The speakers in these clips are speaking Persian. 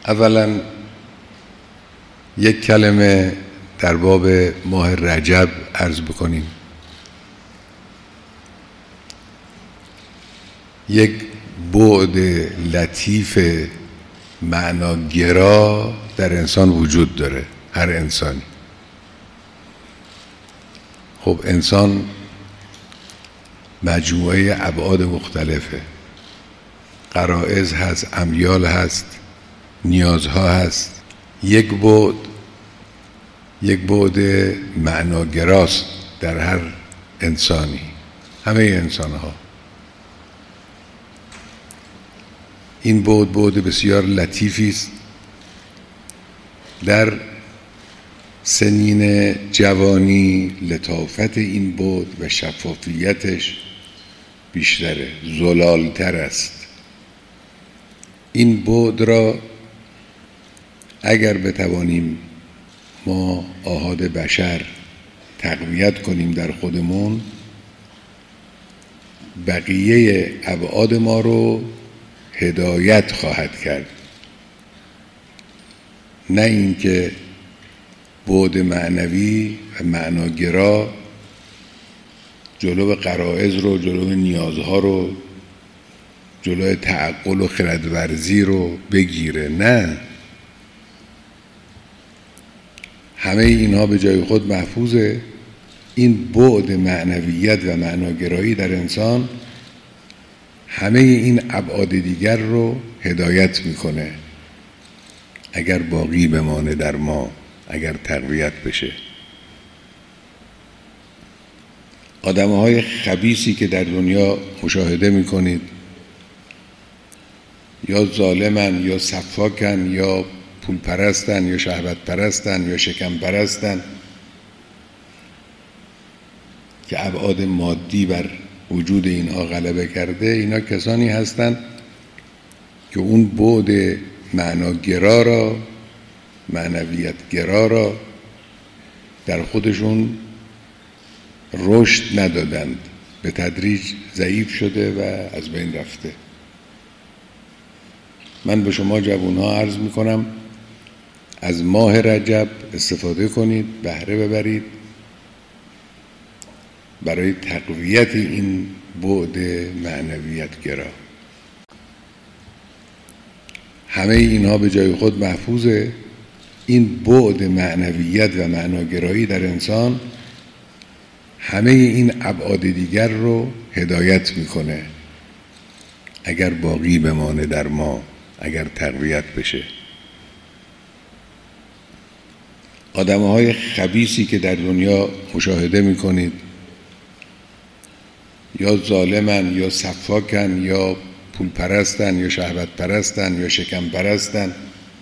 اولا یک کلمه در باب ماه رجب عرض بکنیم. یک بعد لطیف معناگرا در انسان وجود داره، هر انسانی. خب انسان مجموعه ابعاد مختلفه، غرایز هست، امیال هست، نیازها هست. یک بعد معناگراست در هر انسانی، همه انسانها. این بعد بسیار لطیفی است. در سنین جوانی لطافت این بعد و شفافیتش بیشتره، زلالتر است. این بعد را اگر بتوانیم ما آحاد بشر تقویت کنیم در خودمون، بقیه ابعاد ما رو هدایت خواهد کرد. نه اینکه بعد معنوی و معناگرا جلو غرایز رو، جلو نیازها رو، جلو تعقل و خردورزی رو بگیره. نه، همه اینها به جای خود محفوظه. این بعد معنویت و معناگرایی در انسان همه این ابعاد دیگر رو هدایت میکنه، اگر باقی بمانه در ما، اگر تقویت بشه. آدمهای خبیثی که در دنیا مشاهده میکنید، یا ظالمن یا سفاکن یا پول پرستن یا شهوت پرستن یا شکم پرستن که ابعاد مادی بر وجود اینها غلبه کرده. اینا کسانی هستند که اون بعد معناگرا را، معنویت گرا را در خودشون رشد ندادند، به تدریج ضعیف شده و از بین رفته. من به شما جوانها عرض میکنم از ماه رجب استفاده کنید، بهره ببرید برای تقویت این بعد معنویت گرا. همه اینها به جای خود محفوظه. این بعد معنویت و معناگرایی در انسان همه این ابعاد دیگر رو هدایت میکنه، اگر باقی بمانه در ما، اگر تقویت بشه. آدمهای خبیثی که در دنیا مشاهده میکنید، یا ظالمن یا سفاکن یا پول پرستن یا شهوت پرستن یا شکم پرستن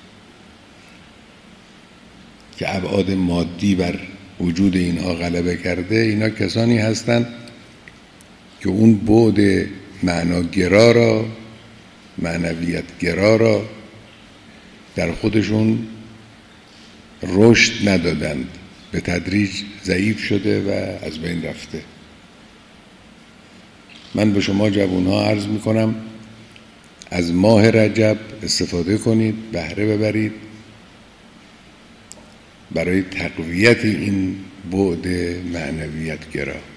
که ابعاد مادی بر وجود اینها غلبه کرده. اینا کسانی هستند که اون بعد معناگرا را، معنویت گرا را در خودشون رشد ندادند، به تدریج ضعیف شده و از بین رفته. من به شما جوانها عرض میکنم از ماه رجب استفاده کنید، بهره ببرید برای تقویت این بعد معنویت گرا.